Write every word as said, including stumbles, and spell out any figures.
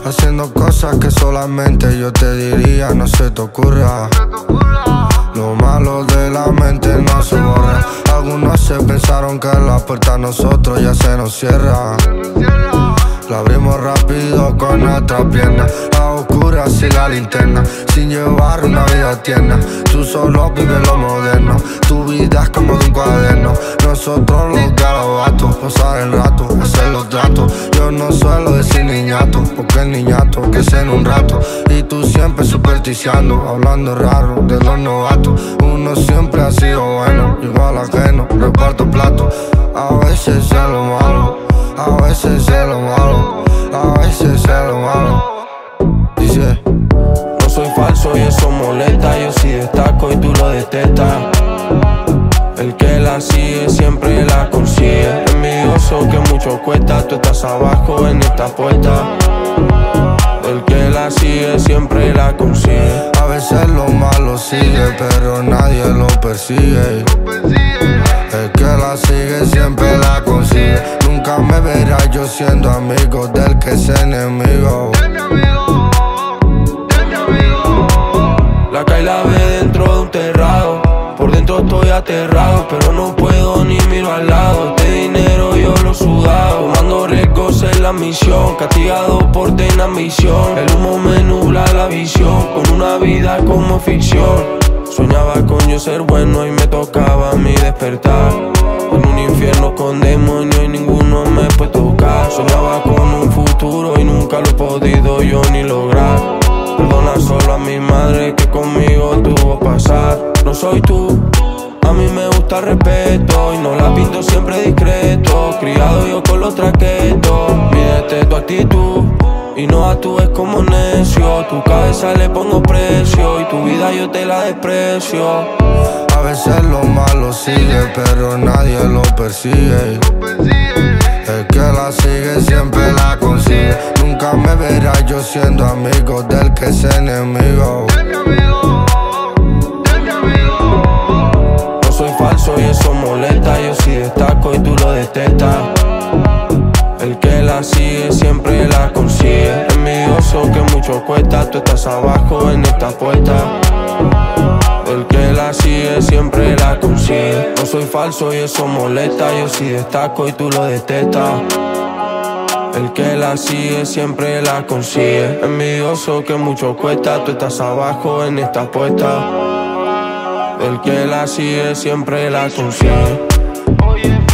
haciendo cosas que solamente yo te diría, no se te ocurra. Lo malo de la mente no se borra. Algunos se pensaron que la puerta a nosotros ya se nos cierra. La abrimos rápido con nuestra pierna, a oscuras y la linterna, sin llevar una vida tierna. Tú solo vives lo moderno, tu vida es como de un cuaderno. Nosotros los garabatos, pasar el rato, hacer los tratos. Yo no suelo decir niñato, porque el niñato que es en un rato. Y tú siempre supersticiando, hablando raro de los novatos. Uno siempre ha sido bueno, igual ajeno, reparto platos. A veces es lo malo, a veces es lo malo, a veces es lo malo. Dice: no soy falso y eso molesta, yo sí destaco y tú lo detestas. El que la sigue siempre la consigue. Envidioso que mucho cuesta, tú estás abajo en esta puerta. El que la sigue siempre la consigue. A veces lo malo sigue, pero nadie lo persigue. El que la sigue siempre la consigue. Nunca me verás yo siendo amigo del que es enemigo. La cae la ve dentro de un terrado. Por dentro estoy aterrado, pero no puedo ni miro al lado. Este dinero yo lo he sudado, tomando riesgos en la misión, castigado por tener ambición. El humo me nubla la visión, con una vida como ficción. Soñaba con yo ser bueno y me tocaba a mí despertar en un infierno con demonios y ninguno me puede tocar. Soñaba con un futuro y nunca lo he podido yo ni lograr. Perdona solo a mi madre que conmigo tuvo pasar. No soy tú, a mí me gusta el respeto y no la pinto siempre discreto. Criado yo con los traquetos, mídete tu actitud y no actúes como necio. Tu cabeza le pongo precio y tu vida yo te la desprecio. A veces lo malo sigue, pero nadie lo persigue. El que la sigue siempre la consigue. Nunca me verás yo siendo amigo del que es enemigo. No soy falso y eso molesta, yo sí destaco y tú lo detestas. El que la sigue siempre la consigue. Envidioso que mucho cuesta, tú estás abajo en esta puerta. El que la sigue siempre la consigue. No soy falso y eso molesta, yo sí destaco y tú lo detestas. El que la sigue siempre la consigue. Envidioso que mucho cuesta, tú estás abajo en esta puerta. El que la sigue siempre la consigue.